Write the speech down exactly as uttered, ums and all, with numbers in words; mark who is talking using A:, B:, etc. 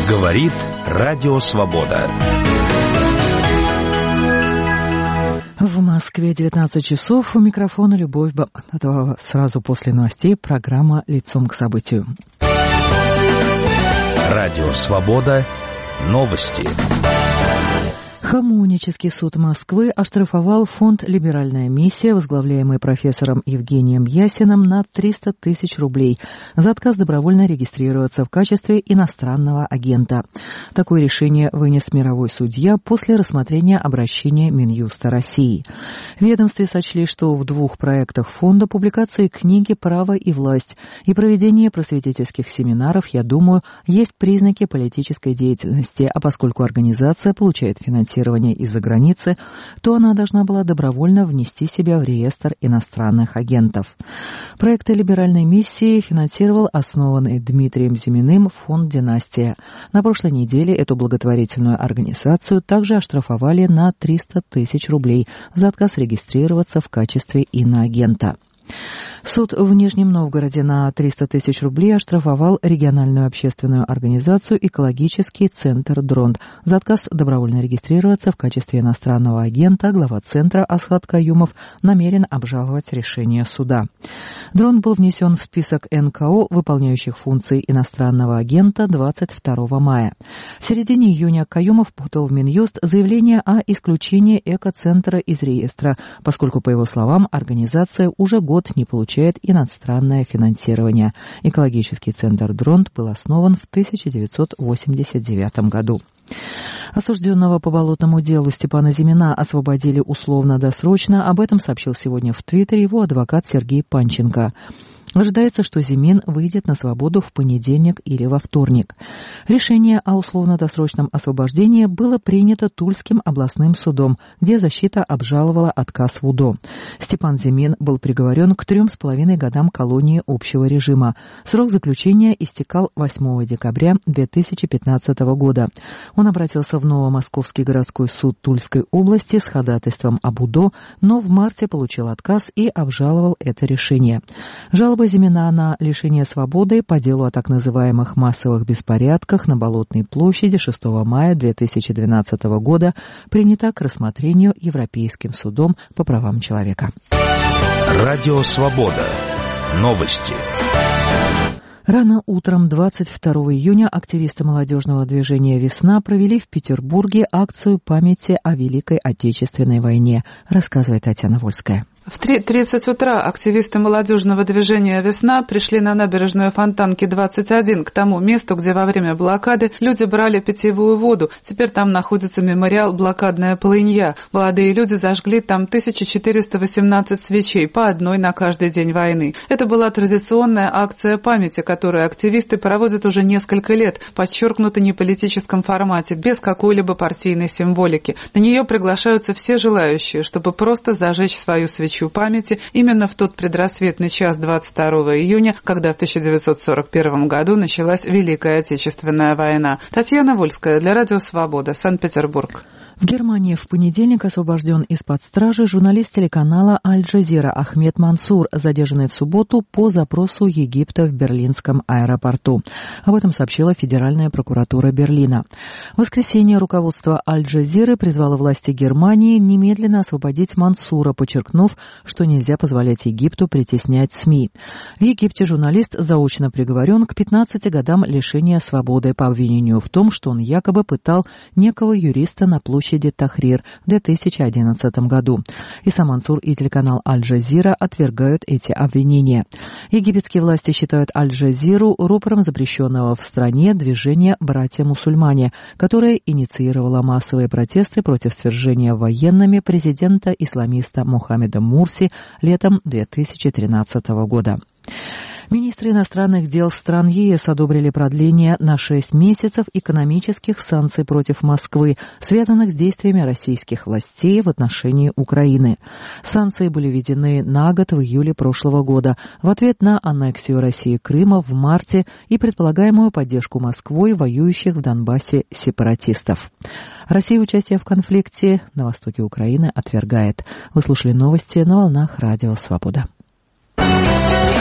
A: Говорит Радио Свобода.
B: В Москве девятнадцать часов. У микрофона Любовь Бабатова. Сразу после новостей программа «Лицом к событию».
A: Радио Свобода. Новости.
B: Хамунический суд Москвы оштрафовал фонд «Либеральная миссия», возглавляемый профессором Евгением Ясиным, на триста тысяч рублей за отказ добровольно регистрироваться в качестве иностранного агента. Такое решение вынес мировой судья после рассмотрения обращения Минюста России. В ведомстве сочли, что в двух проектах фонда публикации книги «Право и власть» и проведение просветительских семинаров, я думаю, есть признаки политической деятельности, а поскольку организация получает финансирование из-за границы, то она должна была добровольно внести себя в реестр иностранных агентов. Проекты либеральной миссии финансировал основанный Дмитрием Зиминым фонд «Династия». На прошлой неделе эту благотворительную организацию также оштрафовали на триста тысяч рублей за отказ регистрироваться в качестве иноагента. Суд в Нижнем Новгороде на триста тысяч рублей оштрафовал региональную общественную организацию «Экологический центр Дронт» за отказ добровольно регистрироваться в качестве иностранного агента. Глава центра Асхат Каюмов намерен обжаловать решение суда. Дронт был внесен в список эн ка о, выполняющих функции иностранного агента, двадцать второго мая. В середине июня Каюмов подал в Минюст заявление о исключении экоцентра из реестра, поскольку, по его словам, организация уже год не получает иностранное финансирование. Экологический центр Дронт был основан в тысяча девятьсот восемьдесят девятом году. Осужденного по болотному делу Степана Зимина освободили условно-досрочно. Об этом сообщил сегодня в Твиттере его адвокат Сергей Панченко. Ожидается, что Зимин выйдет на свободу в понедельник или во вторник. Решение о условно-досрочном освобождении было принято Тульским областным судом, где защита обжаловала отказ в УДО. Степан Зимин был приговорен к трем с половиной годам колонии общего режима. Срок заключения истекал восьмого декабря две тысячи пятнадцатого года. Он обратился в Новомосковский городской суд Тульской области с ходатайством об УДО, но в марте получил отказ и обжаловал это решение. Жалоба Зимина на лишение свободы по делу о так называемых массовых беспорядках на Болотной площади шестого мая две тысячи двенадцатого года принята к рассмотрению Европейским судом по правам человека.
A: Радио Свобода. Новости.
B: Рано утром двадцать второго июня активисты молодежного движения «Весна» провели в Петербурге акцию памяти о Великой Отечественной войне, рассказывает Татьяна Вольская.
C: В три тридцать утра активисты молодежного движения «Весна» пришли на набережную Фонтанки двадцать один, к тому месту, где во время блокады люди брали питьевую воду. Теперь там находится мемориал «Блокадная полынья». Молодые люди зажгли там тысяча четыреста восемнадцать свечей, по одной на каждый день войны. Это была традиционная акция памяти, которую активисты проводят уже несколько лет в подчеркнуто неполитическом формате, без какой-либо партийной символики. На нее приглашаются все желающие, чтобы просто зажечь свою свечу памяти именно в тот предрассветный час двадцать второго июня, когда в тысяча девятьсот сорок первом году началась Великая Отечественная война. Татьяна Вольская для Радио Свобода, Санкт-Петербург.
B: В Германии в понедельник освобожден из-под стражи журналист телеканала «Аль-Джазира» Ахмед Мансур, задержанный в субботу по запросу Египта в берлинском аэропорту. Об этом сообщила Федеральная прокуратура Берлина. В воскресенье руководство «Аль-Джазиры» призвало власти Германии немедленно освободить Мансура, подчеркнув, что нельзя позволять Египту притеснять СМИ. В Египте журналист заочно приговорен к пятнадцати годам лишения свободы по обвинению в том, что он якобы пытал некого юриста на площади Тахрир в две тысячи одиннадцатом году. И сам Мансур, и телеканал «Аль-Джазира» отвергают эти обвинения. Египетские власти считают «Аль-Джазиру» рупором запрещенного в стране движения «Братья-мусульмане», которое инициировало массовые протесты против свержения военными президента-исламиста Мохаммеда Мурси летом две тысячи тринадцатого года. Министры иностранных дел стран ЕС одобрили продление на шесть месяцев экономических санкций против Москвы, связанных с действиями российских властей в отношении Украины. Санкции были введены на год в июле прошлого года в ответ на аннексию России Крыма в марте и предполагаемую поддержку Москвой воюющих в Донбассе сепаратистов. Россия участие в конфликте на востоке Украины отвергает. Вы слушали новости на волнах Радио Свобода.